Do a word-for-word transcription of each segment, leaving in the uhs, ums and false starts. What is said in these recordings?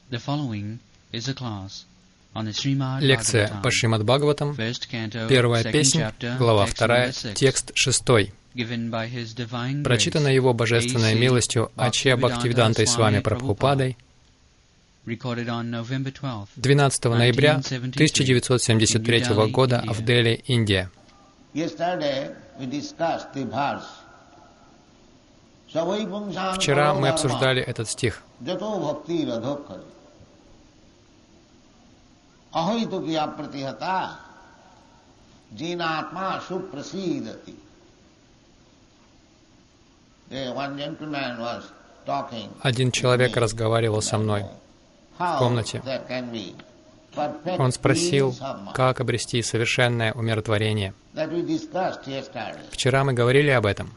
Лекция по Шримад Бхагаватам, первая песня, глава вторая, текст шестой. Прочитана Его Божественной милостью Ачья Бхактивидантой Свами Прабхупадой двенадцатого ноября тысяча девятьсот семьдесят третьего года в Дели, Индия. Вчера мы обсуждали этот стих. Один человек разговаривал со мной в комнате. Он спросил, как обрести совершенное умиротворение. Вчера мы говорили об этом.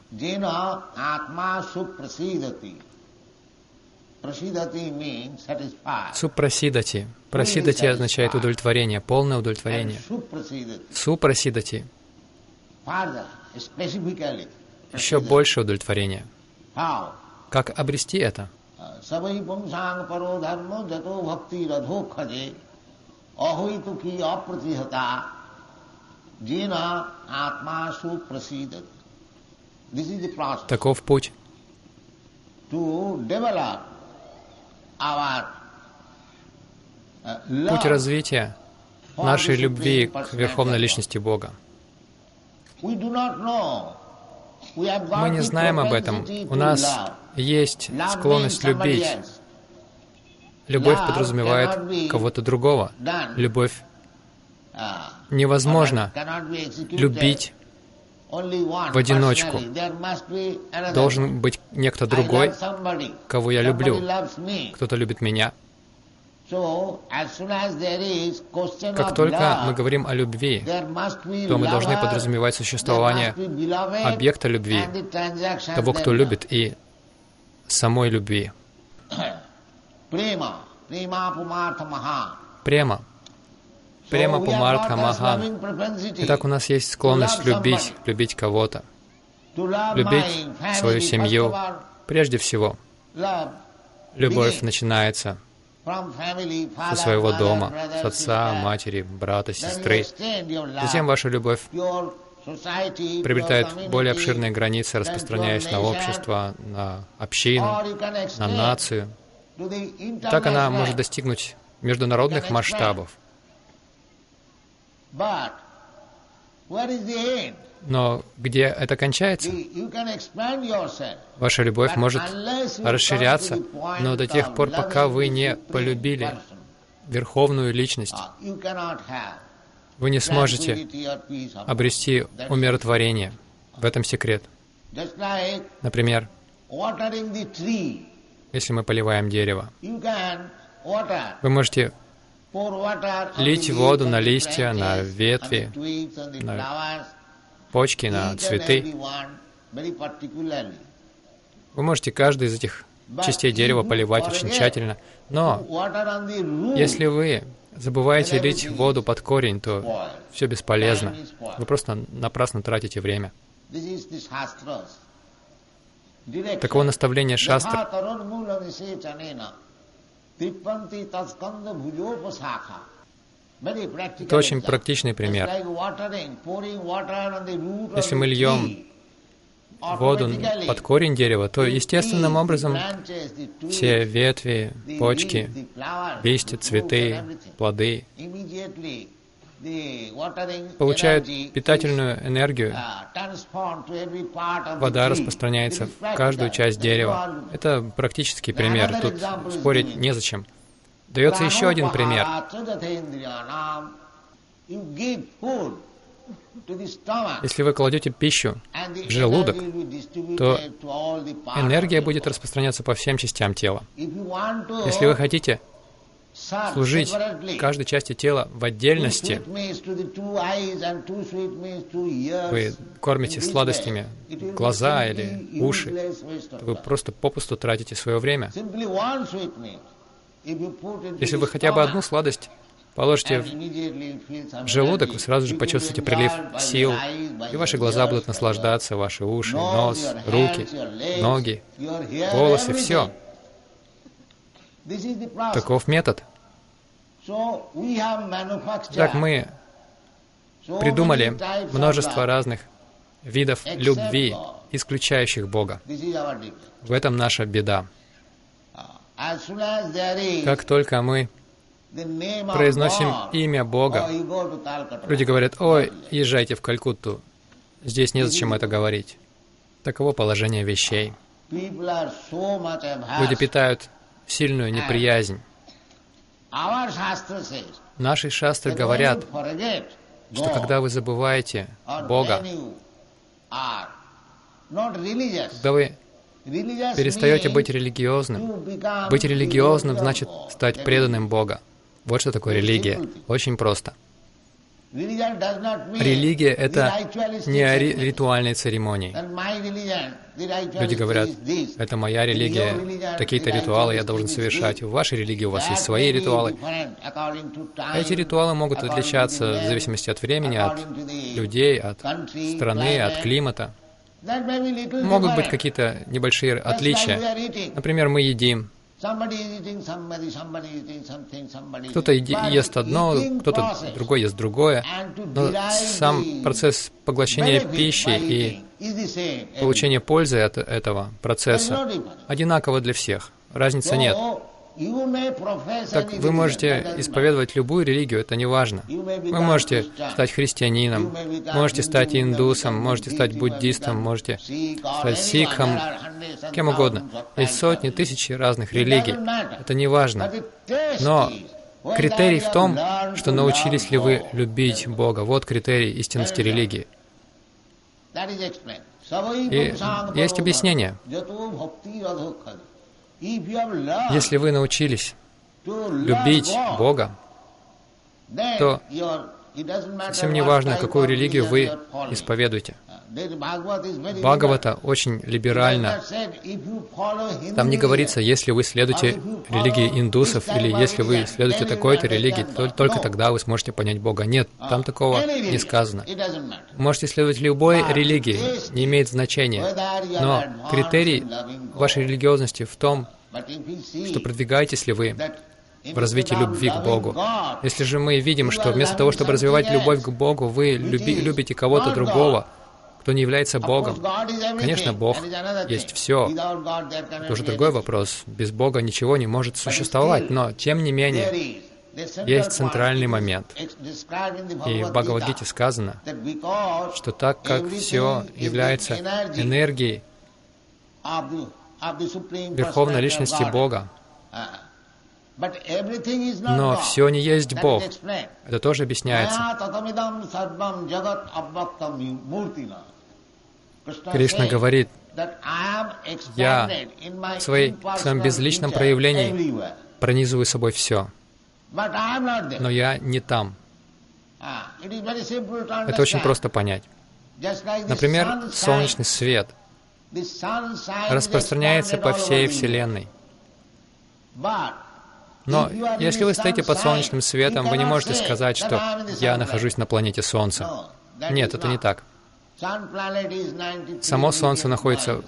Супрасидати. Прасидати означает удовлетворение, полное удовлетворение. Супрасидати. Еще больше удовлетворения. Как обрести это? Таков путь. Путь развития нашей любви к Верховной Личности Бога. Мы не знаем об этом. У нас есть склонность любить. Любовь подразумевает кого-то другого. Любовь невозможно любить в одиночку. Должен быть некто другой, кого я люблю. Кто-то любит меня. Как только мы говорим о любви, то мы должны подразумевать существование объекта любви, того, кто любит, и самой любви. Према. Према Пумартха Махан. Итак, у нас есть склонность любить, любить кого-то, любить свою семью. Прежде всего, любовь начинается со своего дома, с отца, матери, брата, сестры. Затем ваша любовь приобретает более обширные границы, распространяясь на общество, на общину, на нацию. Так она может достигнуть международных масштабов. Но где это кончается? Ваша любовь может расширяться, но до тех пор, пока вы не полюбили Верховную Личность, вы не сможете обрести умиротворение. В этом секрет. Например, если мы поливаем дерево, вы можете лить воду на листья, на ветви, на почки, на цветы. Вы можете каждый из этих частей дерева поливать очень тщательно, но если вы забываете лить воду под корень, то все бесполезно. Вы просто напрасно тратите время. Таково наставление шастр. Это очень практичный пример. Если мы льем воду под корень дерева, то естественным образом все ветви, почки, листья, цветы, плоды получают питательную энергию. Вода распространяется в каждую часть дерева. Это практический пример. Тут спорить незачем. Дается еще один пример. Если вы кладете пищу в желудок, то энергия будет распространяться по всем частям тела. Если вы хотите служить каждой части тела в отдельности, вы кормите сладостями глаза или уши, вы просто попусту тратите свое время. Если вы хотя бы одну сладость положите в желудок, вы сразу же почувствуете прилив сил, и ваши глаза будут наслаждаться, ваши уши, нос, руки, ноги, волосы, все. Таков метод. Так мы придумали множество разных видов любви, исключающих Бога. В этом наша беда. Как только мы произносим имя Бога, люди говорят: «Ой, езжайте в Калькутту, здесь незачем это говорить». Таково положение вещей. Люди питают сильную неприязнь. Наши шастры говорят, что когда вы забываете Бога, когда вы перестаете быть религиозным, быть религиозным значит стать преданным Бога. Вот что такое религия. Очень просто. Религия — это не ри- ритуальные церемонии. Люди говорят: «Это моя религия, такие-то ритуалы я должен совершать». В вашей религии у вас есть свои ритуалы. Эти ритуалы могут отличаться в зависимости от времени, от людей, от страны, от климата. Могут быть какие-то небольшие отличия. Например, мы едим. Кто-то ест одно, кто-то другой ест другое. Но сам процесс поглощения пищи и получения пользы от этого процесса одинаково для всех. Разницы нет. Так вы можете исповедовать любую религию, это не важно. Вы можете стать христианином, можете стать индусом, можете стать буддистом, можете стать сикхом, кем угодно. Есть сотни, тысячи разных религий. Это не важно. Но критерий в том, что научились ли вы любить Бога. Вот критерий истинности религии. И есть объяснение. Если вы научились любить Бога, то совсем не важно, какую религию вы исповедуете. Бхагавата очень либерально. Там не говорится, если вы следуете религии индусов или если вы следуете такой-то религии, то только тогда вы сможете понять Бога. Нет, там такого не сказано. Вы можете следовать любой религии, не имеет значения. Но критерий вашей религиозности в том, что продвигаетесь ли вы в развитии любви к Богу. Если же мы видим, что вместо того, чтобы развивать любовь к Богу, вы люби, любите кого-то другого, кто не является Богом. Конечно, Бог есть все. Это уже другой вопрос. Без Бога ничего не может существовать, но, тем не менее, есть центральный момент. И в Бхагавад-гите сказано, что так как все является энергией Верховной Личности Бога, но все не есть Бог. Это тоже объясняется. Кришна говорит: «Я в, своей, в своем безличном проявлении пронизываю собой все, но я не там». Это очень просто понять. Например, солнечный свет распространяется по всей Вселенной. Но если вы стоите под солнечным светом, вы не можете сказать, что «я нахожусь на планете Солнце». Нет, это не так. Само Солнце находится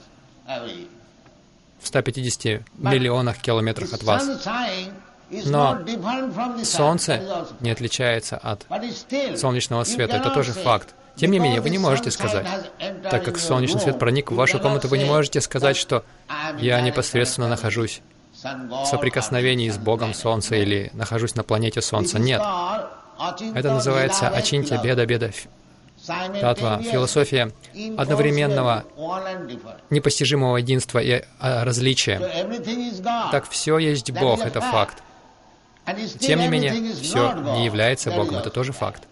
в ста пятидесяти миллионах километрах от вас. Но Солнце не отличается от солнечного света. Это тоже факт. Тем не менее, вы не можете сказать, так как солнечный свет проник в вашу комнату, вы не можете сказать, что «я непосредственно нахожусь в соприкосновении с Богом Солнца» или «нахожусь на планете Солнца». Нет. Это называется ачинтья беда беда татва, философия одновременного непостижимого единства и различия. Так все есть Бог, это факт. Тем не менее, все не является Богом, это тоже факт.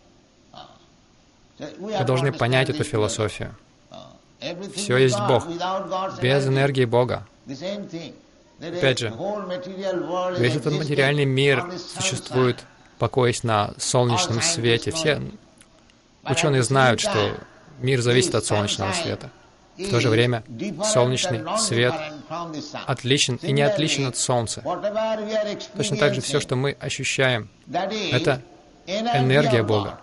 Вы должны понять эту философию. Все есть Бог. Без энергии Бога. Опять же, весь этот материальный мир существует, покоясь на солнечном свете. Все ученые знают, что мир зависит от солнечного света. В то же время солнечный свет отличен и не отличен от Солнца. Точно так же все, что мы ощущаем, это энергия Бога.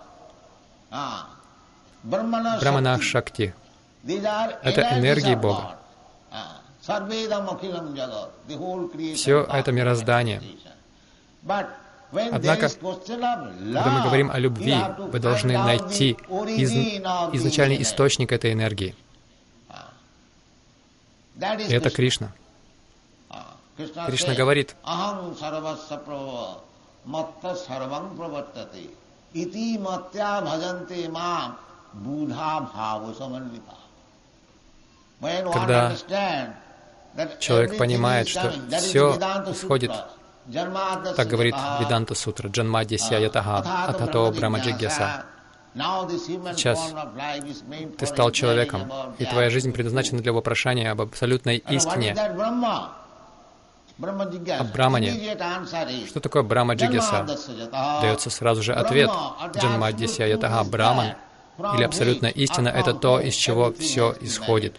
Брахмана Шакти — это энергии Бога. Все это мироздание. Однако, когда мы говорим о любви, вы должны найти из, изначальный источник этой энергии. И это Кришна. Кришна говорит: когда человек понимает, что все исходит, так говорит Веданта Сутра, Джанмадьясья ятаха атхато брахмаджигьяса. Сейчас ты стал человеком, и твоя жизнь предназначена для вопрошания об абсолютной истине, о Брамане. Что такое Брахмаджигьяса? Дается сразу же ответ. Джанмадьясья ятаха Браман, или абсолютная истина, это то, из чего все исходит.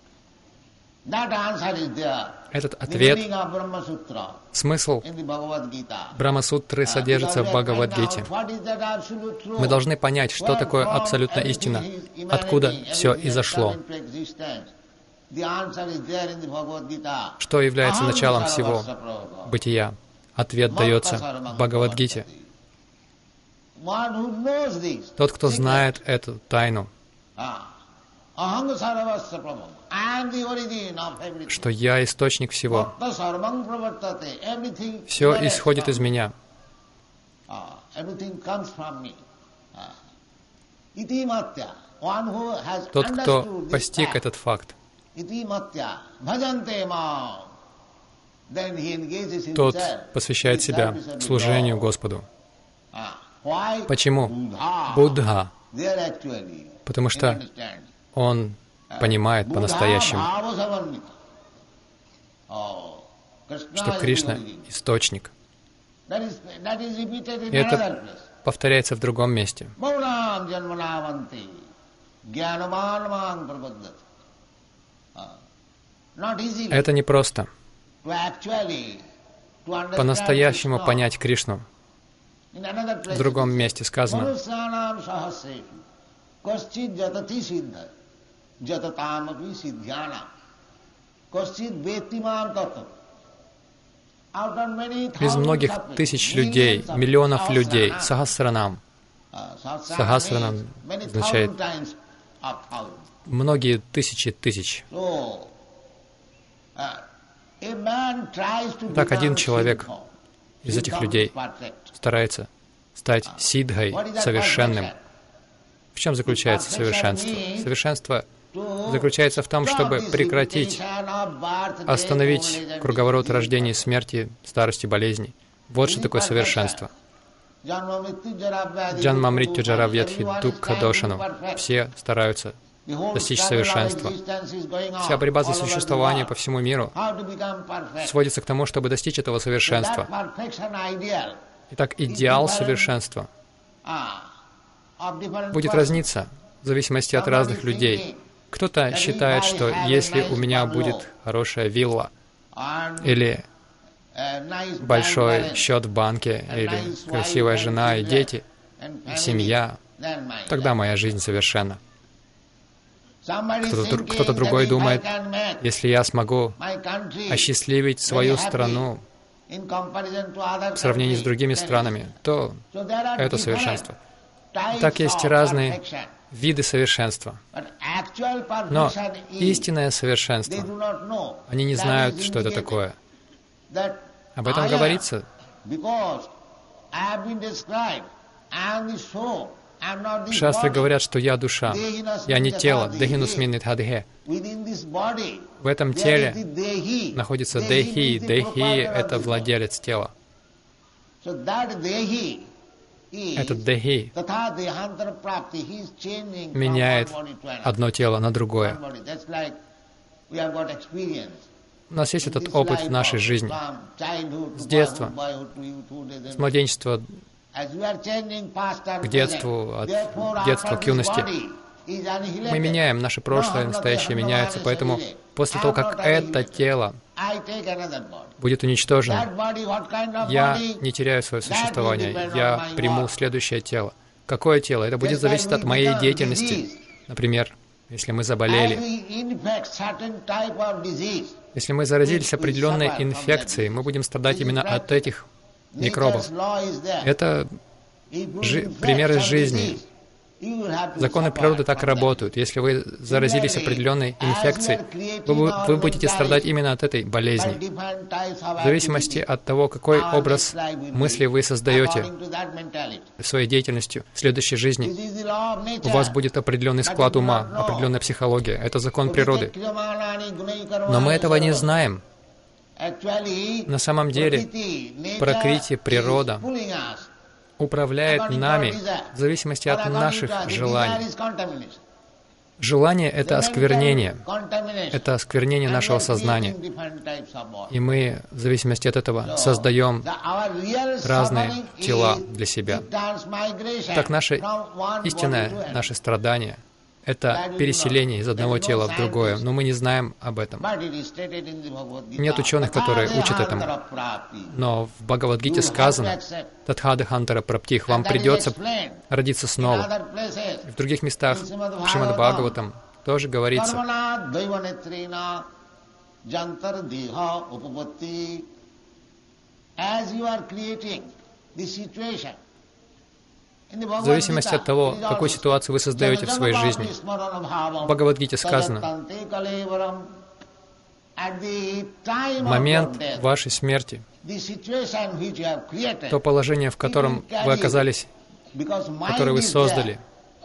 Этот ответ, смысл Брахма-сутры содержится в Бхагавад-гите. Мы должны понять, что такое абсолютная истина, откуда все изошло, что является началом всего бытия. Ответ дается в Бхагавад-гите. Тот, кто знает эту тайну, что я источник всего, все исходит из меня. Тот, кто постиг этот факт, тот посвящает себя служению Господу. Почему? Буддха. Потому что он понимает по-настоящему, что Кришна — источник. И это повторяется в другом месте. Это не просто по-настоящему понять Кришну. В другом месте сказано: из многих тысяч людей, миллионов людей, сахасранам. Сахасранам означает многие тысячи тысяч. Так один человек из этих людей старается стать сиддхой, совершенным. В чем заключается совершенство? Совершенство заключается в том, чтобы прекратить, остановить круговорот рождения и смерти, старости, болезней. Вот что такое совершенство. Джанма мритью джара вьядхи дукха дошану. Все стараются достичь совершенства. Вся борьба за существование по всему миру сводится к тому, чтобы достичь этого совершенства. Итак, идеал совершенства будет разниться в зависимости от разных людей. Кто-то считает, что если у меня будет хорошая вилла, или большой счет в банке, или красивая жена и дети, и семья, тогда моя жизнь совершенна. Кто-то, кто-то другой думает, если я смогу осчастливить свою страну в сравнении с другими странами, то это совершенство. Так есть разные виды совершенства. Но истинное совершенство, они не знают, что это такое. Об этом говорится. Шастры говорят, что я душа, я не тело. Дехинусминнитхадхе. В этом теле находится Дехи. Дехи — это владелец тела. Этот Дехи меняет одно тело на другое. У нас есть этот опыт в нашей жизни. С детства, с младенчества к детству, от детства к юности. Мы меняем, наше прошлое, настоящее меняется, поэтому после того, как это тело будет уничтожено, я не теряю свое существование, я приму следующее тело. Какое тело? Это будет зависеть от моей деятельности. Например, если мы заболели, Если мы заразились определенной инфекцией, мы будем страдать именно от этих микробов. Это жи- пример из жизни. Законы природы так работают. Если вы заразились определенной инфекцией, вы, вы будете страдать именно от этой болезни. В зависимости от того, какой образ мысли вы создаете своей деятельностью в следующей жизни, у вас будет определенный склад ума, определенная психология. Это закон природы. Но мы этого не знаем. На самом деле, пракрити, природа, управляет нами в зависимости от наших желаний. Желание — это осквернение. Это осквернение нашего сознания. И мы, в зависимости от этого, создаем разные тела для себя. Так, наше истинное, наше страдание — это переселение из одного тела в другое, но мы не знаем об этом. Нет ученых, которые учат этому. Но в Бхагавад-гите сказано: «Татхадахантара праптих», вам придется родиться снова. И в других местах, в Шримад-Бхагаватам, тоже говорится: в зависимости от того, какую ситуацию вы создаете в своей жизни. В Бхагавад-гите сказано: в момент вашей смерти, то положение, в котором вы оказались, которое вы создали,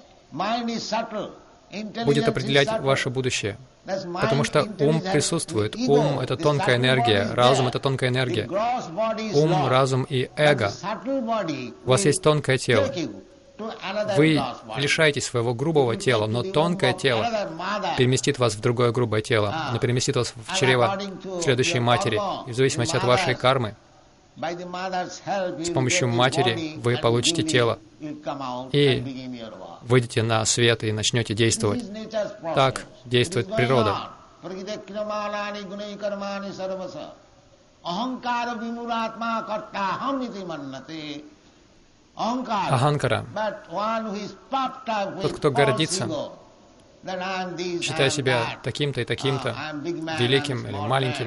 будет определять ваше будущее. Потому что ум присутствует. Ум — это тонкая энергия, разум — это тонкая энергия. Ум, разум и эго. У вас есть тонкое тело. Вы лишаетесь своего грубого тела, но тонкое тело переместит вас в другое грубое тело, оно переместит вас в чрево следующей матери. И в зависимости от вашей кармы, с помощью матери вы получите тело и выйдете на свет и начнете действовать. Так действует природа. Аханкара. Тот, кто гордится, считая себя таким-то и таким-то, великим или маленьким.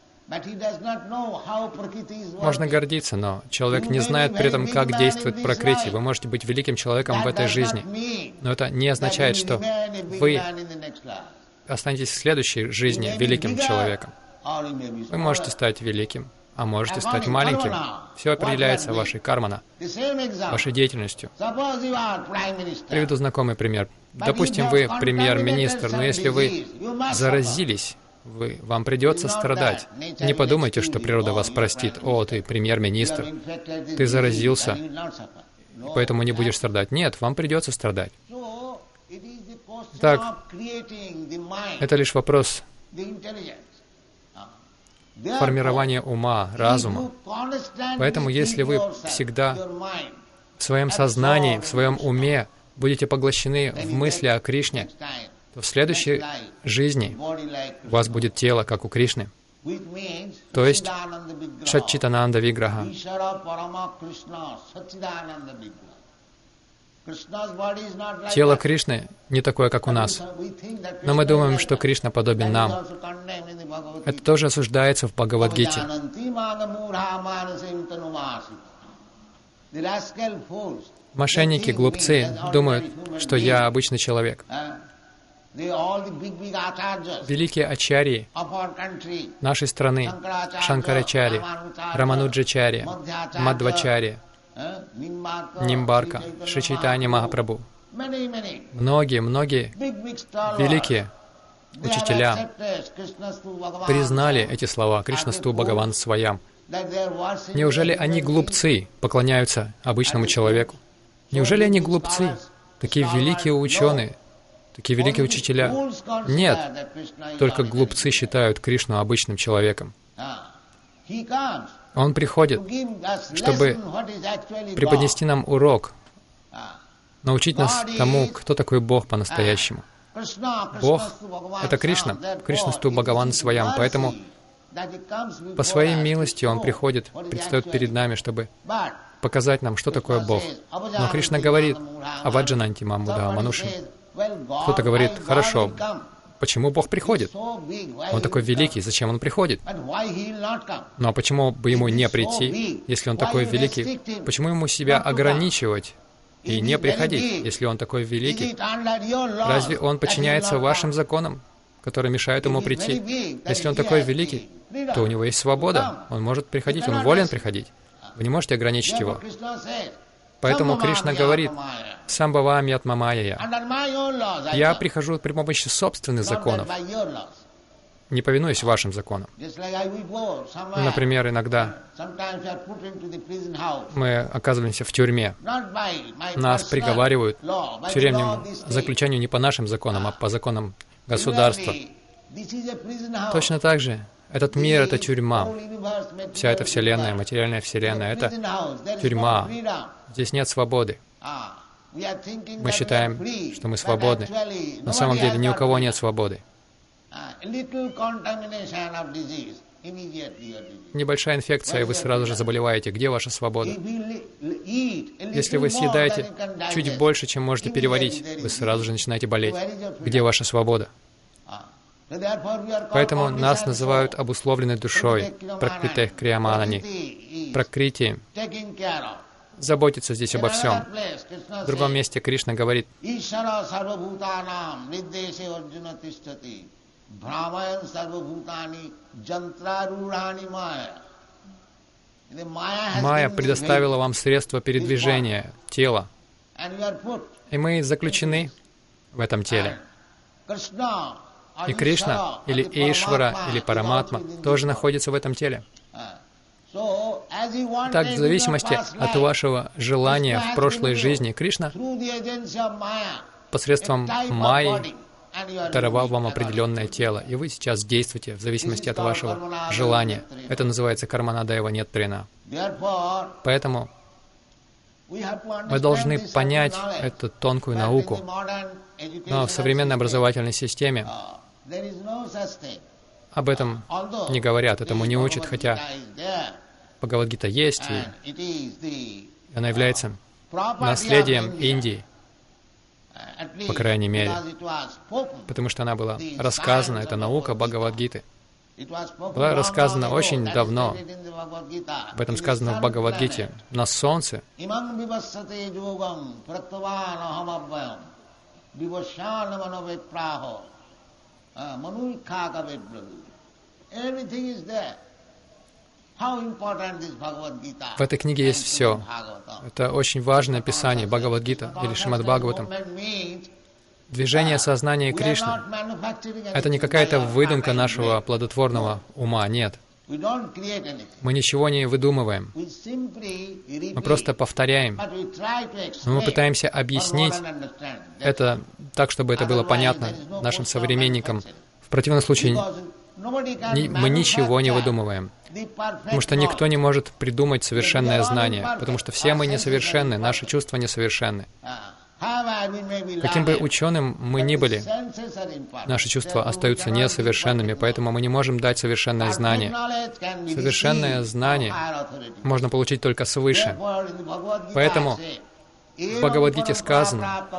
Можно гордиться, но человек не знает при этом, как действует пракрити. Вы можете быть великим человеком в этой жизни, но это не означает, что вы останетесь в следующей жизни великим человеком. Вы можете стать великим, а можете стать маленьким. Все определяется вашей кармана, вашей деятельностью. Приведу знакомый пример. Допустим, вы премьер-министр, но если вы заразились, Вы, вам придется страдать. Не подумайте, что природа вас простит. О, ты премьер-министр, ты заразился, поэтому не будешь страдать. Нет, вам придется страдать. Так, это лишь вопрос формирования ума, разума. Поэтому, если вы всегда в своем сознании, в своем уме будете поглощены в мысли о Кришне, в следующей жизни у вас будет тело, как у Кришны, то есть Сатчитананда Виграха. Тело Кришны не такое, как у нас, но мы думаем, что Кришна подобен нам. Это тоже осуждается в Бхагавад-гите. Мошенники, глупцы думают, что я обычный человек. Великие ачарьи нашей страны, Шанкарачарьи, Рамануджачарьи, Мадвачарьи, Нимбарка, Шри Чайтанья Махапрабху, многие, многие великие учителя признали эти слова «Кришнасту Бхагаван Сваям». Неужели они глупцы, поклоняются обычному человеку? Неужели они глупцы, такие великие ученые, такие великие учителя? Нет, только глупцы считают Кришну обычным человеком. Он приходит, чтобы преподнести нам урок, научить нас тому, кто такой Бог по-настоящему. Бог — это Кришна, Кришнасту Бхагаван Сваям, поэтому по своей милости Он приходит, предстает перед нами, чтобы показать нам, что такое Бог. Но Кришна говорит: «Аваджананти мам мудха манушим». Кто-то говорит: «Хорошо, почему Бог приходит? Он такой великий, зачем Он приходит? Ну а почему бы Ему не прийти, если Он такой великий? Почему Ему себя ограничивать и не приходить, если Он такой великий? Разве Он подчиняется вашим законам, которые мешают Ему прийти? Если Он такой великий, то у Него есть свобода. Он может приходить, Он волен приходить. Вы не можете ограничить Его. Поэтому Кришна говорит: «Самбхавами атмамая». Я прихожу при помощи собственных законов, не повинуюсь вашим законам. Например, иногда мы оказываемся в тюрьме. Нас приговаривают к тюремному заключению не по нашим законам, а по законам государства. Точно так же этот мир — это тюрьма. Вся эта Вселенная, материальная Вселенная — это тюрьма. Здесь нет свободы. Мы считаем, что мы свободны. На самом деле ни у кого нет свободы. Небольшая инфекция, и вы сразу же заболеваете. Где ваша свобода? Если вы съедаете чуть больше, чем можете переварить, вы сразу же начинаете болеть. Где ваша свобода? Поэтому нас называют обусловленной душой, пракритех крияманани, пракрити, заботиться здесь обо всем. В другом месте Кришна говорит: «Майя предоставила вам средства передвижения, тело, и мы заключены в этом теле». И Кришна, или Эйшвара, или Параматма тоже находится в этом теле. Так, в зависимости от вашего желания в прошлой жизни, Кришна посредством Майи даровал вам определенное тело, и вы сейчас действуете в зависимости от вашего желания. Это называется карманадайва неттрина. Поэтому мы должны понять эту тонкую науку. Но в современной образовательной системе об этом не говорят, этому не учат, хотя Бхагавад-гита есть, и она является наследием Индии, по крайней мере, потому что она была рассказана, эта наука Бхагавад-гиты была рассказана очень давно. Об этом сказано в Бхагавад-гите. На солнце в этой книге есть все. Это очень важное писание, Бхагавад-гита или Шримад-Бхагаватам. Движение сознания Кришны — это не какая-то выдумка нашего плодотворного ума, нет. Мы ничего не выдумываем. Мы просто повторяем. Но мы пытаемся объяснить это так, чтобы это было понятно нашим современникам. В противном случае ни, мы ничего не выдумываем. Потому что никто не может придумать совершенное знание. Потому что все мы несовершенны, наши чувства несовершенны. Каким бы ученым мы ни были, наши чувства остаются несовершенными, поэтому мы не можем дать совершенное знание. Совершенное знание можно получить только свыше. Поэтому в Бхагавад-гите сказано: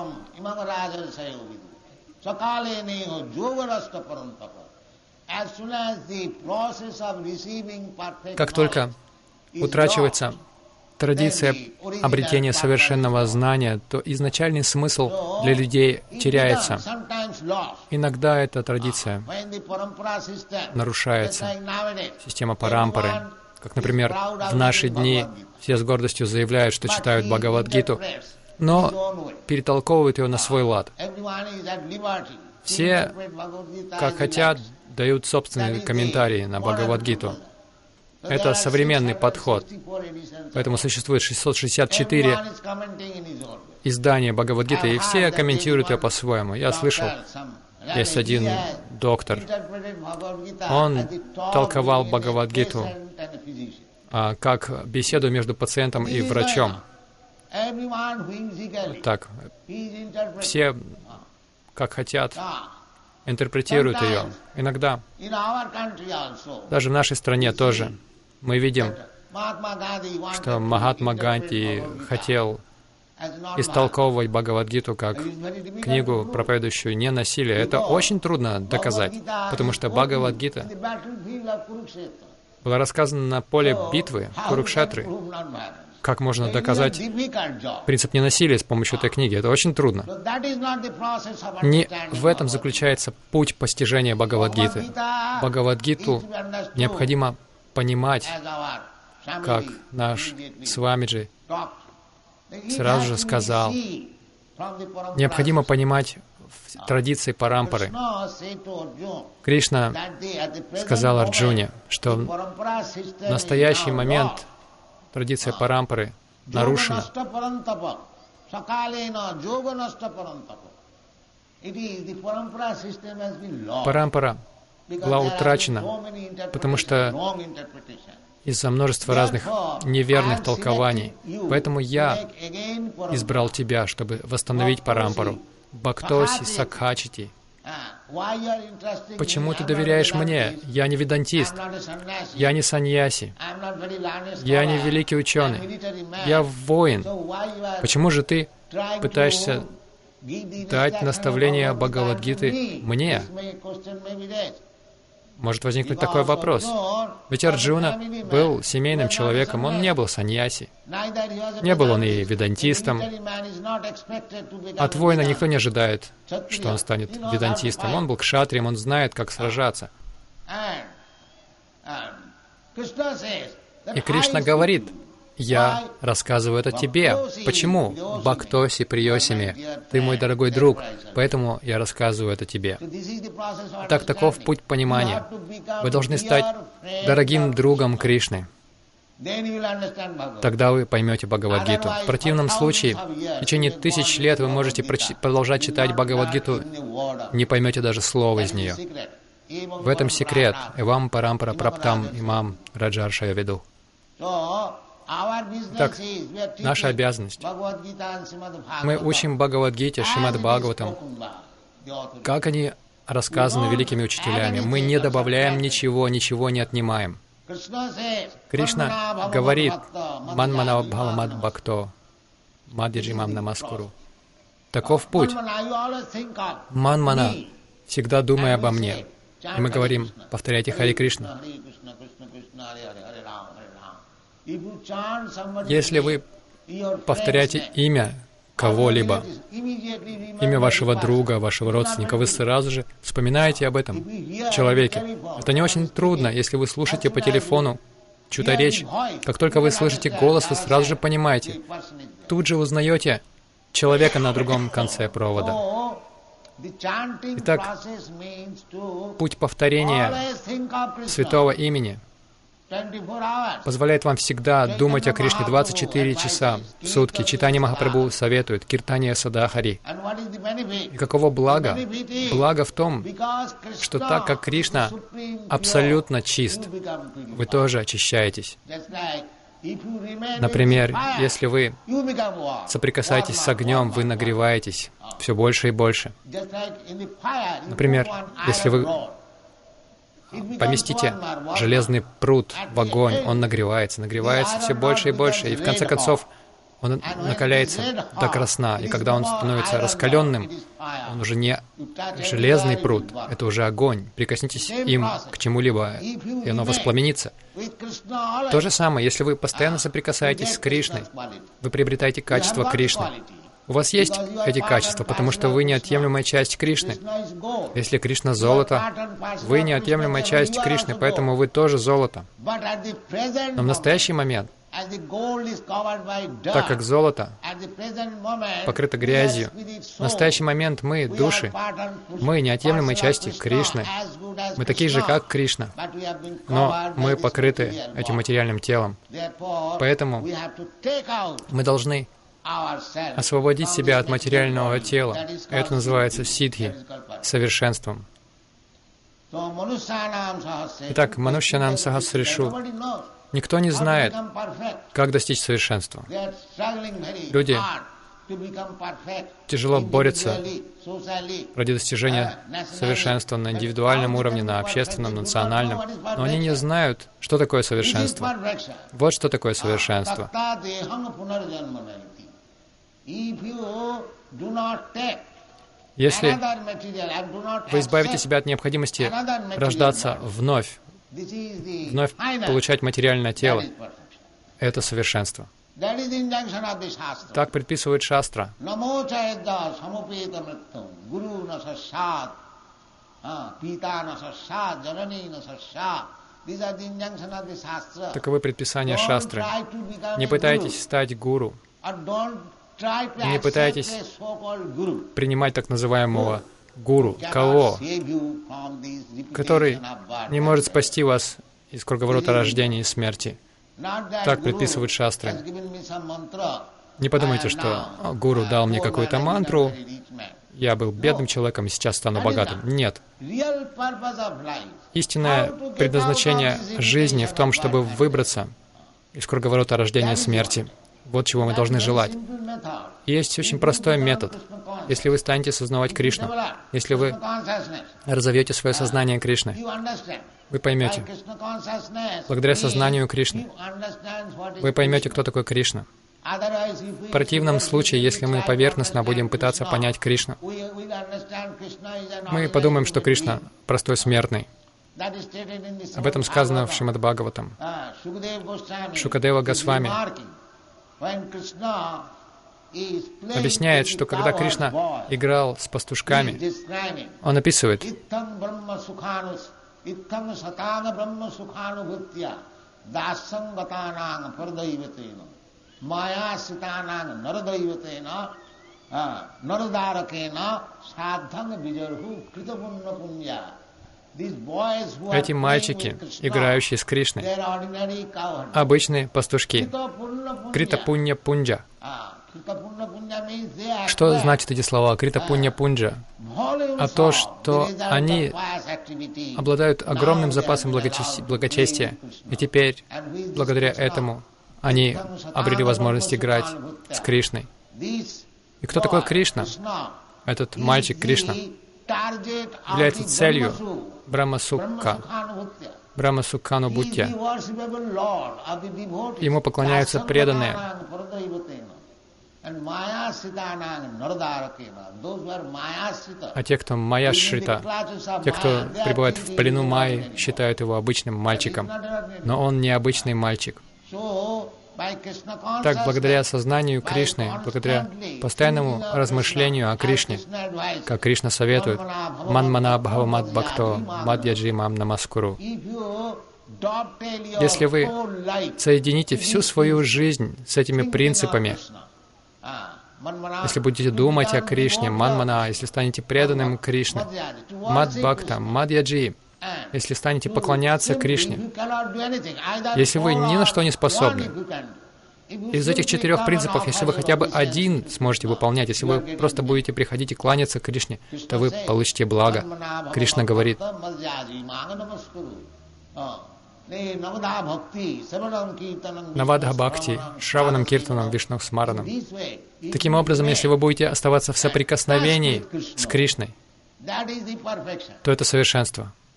как только утрачивается традиция обретения совершенного знания, то изначальный смысл для людей теряется. Иногда эта традиция нарушается, система парампары. Как, например, в наши дни все с гордостью заявляют, что читают Бхагавад-гиту, но перетолковывают ее на свой лад. Все, как хотят, дают собственные комментарии на Бхагавад-гиту. Это современный подход. Поэтому существует шестьсот шестьдесят четыре издания Бхагавад-гиты, и все комментируют ее по-своему. Я слышал, есть один доктор, он толковал Бхагавад-гиту а, как беседу между пациентом и врачом. Так, все, как хотят, интерпретируют ее. Иногда, даже в нашей стране тоже, мы видим, что Махатма Ганди хотел истолковывать Бхагавад-гиту как книгу, проповедующую ненасилие. Это очень трудно доказать, потому что Бхагавад-гита была рассказана на поле битвы Курукшетры. Как можно доказать принцип ненасилия с помощью этой книги? Это очень трудно. Не в этом заключается путь постижения Бхагавад-гиты. Бхагавад-гиту необходимо понимать, как наш Свамиджи сразу же сказал. Необходимо понимать в традиции Парампары. Кришна сказал Арджуне, что в настоящий момент традиция Парампары нарушена. Парампара была утрачена, потому что из-за множества разных неверных толкований. Поэтому я избрал тебя, чтобы восстановить Парампару. Бхактоси Сакхачити. Почему ты доверяешь мне? Я не ведантист. Я не саньяси. Я не великий ученый. Я воин. Почему же ты пытаешься дать наставление Бхагавад-гиты мне? Может возникнуть такой вопрос. Ведь Арджуна был семейным человеком, он не был саньяси. Не был он и ведантистом. От воина никто не ожидает, что он станет ведантистом. Он был кшатрием, он знает, как сражаться. И Кришна говорит, я рассказываю это тебе. Почему? Бхактоси Приосими. Ты мой дорогой друг, поэтому я рассказываю это тебе. Так, таков путь понимания. Вы должны стать дорогим другом Кришны. Тогда вы поймете Бхагавад-гиту. В противном случае, в течение тысяч лет вы можете продолжать читать Бхагавад-гиту, не поймете даже слова из нее. В этом секрет. Эвам Парампара Праптам Имам Раджаршая Веду. Так, наша обязанность. Мы учим Бхагавад-гите, Шримад Бхагаватам, как они рассказаны великими учителями. Мы не добавляем ничего, ничего не отнимаем. Кришна говорит, «Манмана бхаламад бхакто, мадьяджимам намаскуру». Таков путь. Манмана, всегда думая обо мне. И мы говорим, повторяйте Харе Кришна. Если вы повторяете имя кого-либо, имя вашего друга, вашего родственника, вы сразу же вспоминаете об этом человеке. Это не очень трудно, если вы слушаете по телефону чью-то речь. Как только вы слышите голос, вы сразу же понимаете. Тут же узнаете человека на другом конце провода. Итак, путь повторения святого имени позволяет вам всегда думать о Кришне двадцать четыре часа в сутки. Чайтанья Махапрабху советует Киртания Садахари. И каково благо? Благо в том, что так как Кришна абсолютно чист, вы тоже очищаетесь. Например, если вы соприкасаетесь с огнем, вы нагреваетесь все больше и больше. Например, если вы поместите железный пруд в огонь, он нагревается, нагревается все больше и больше, и в конце концов он накаляется до красна, и когда он становится раскаленным, он уже не железный пруд, это уже огонь. Прикоснитесь им к чему-либо, и оно воспламенится. То же самое, если вы постоянно соприкасаетесь с Кришной, вы приобретаете качество Кришны. У вас есть эти качества, потому что вы неотъемлемая часть Кришны. Если Кришна золото, вы неотъемлемая часть Кришны, поэтому вы тоже золото. Но в настоящий момент, так как золото покрыто грязью, в настоящий момент мы, души, мы неотъемлемые части Кришны. Мы такие же, как Кришна, но мы покрыты этим материальным телом. Поэтому мы должны освободить себя от материального тела. Это называется сиддхи, совершенством. Итак, манушьянам сахасришу. Никто не знает, как достичь совершенства. Люди тяжело борются ради достижения совершенства на индивидуальном уровне, на общественном, национальном, но они не знают, что такое совершенство. Вот что такое совершенство. Если вы избавите себя от необходимости рождаться вновь, вновь получать материальное тело, это совершенство. Так предписывает шастра. Таковы предписания шастры. Не пытайтесь стать гуру. Не пытайтесь принимать так называемого гуру. Кого? Который не может спасти вас из круговорота рождения и смерти. Так предписывают шастры. Не подумайте, что гуру дал мне какую-то мантру, я был бедным человеком и сейчас стану богатым. Нет. Истинное предназначение жизни в том, чтобы выбраться из круговорота рождения и смерти. Вот чего мы должны желать. И есть очень простой метод. Если вы станете сознавать Кришну, если вы разовьете свое сознание Кришны, вы поймете. Благодаря сознанию Кришны вы поймете, кто такой Кришна. В противном случае, если мы поверхностно будем пытаться понять Кришну, мы подумаем, что Кришна простой смертный. Об этом сказано в Шримад-Бхагаватам. Шукадева Госвами объясняет, что когда Кришна играл с пастушками, он описывает: эти мальчики, играющие с Кришной, обычные пастушки. Крита Пунья Пунджа. Что значит эти слова? Крита Пунья Пунджа. А то, что они обладают огромным запасом благочестия, благочестия, и теперь, благодаря этому, они обрели возможность играть с Кришной. И кто такой Кришна? Этот мальчик Кришна является целью Брахма-сукха, Брахма-сукханубхутья. Ему поклоняются преданные. А те, кто майя-шрита, те, кто пребывает в плену майи, считают его обычным мальчиком. Но он не обычный мальчик. Так, благодаря сознанию Кришны, благодаря постоянному размышлению о Кришне, как Кришна советует, «Манмана бхавамад бхакто мадьяджи мам намаскуру». Если вы соедините всю свою жизнь с этими принципами, если будете думать о Кришне, манмана, если станете преданным Кришне, мад-бхакта, мадьяджи, если станете поклоняться Кришне, если вы ни на что не способны, из этих четырех принципов, если вы хотя бы один сможете выполнять, если вы просто будете приходить и кланяться Кришне, то вы получите благо. Кришна говорит: Навадха Бхакти, Шраванам Киртанам, Вишну Смаранам. Таким образом, если вы будете оставаться в соприкосновении с Кришной, то это совершенство.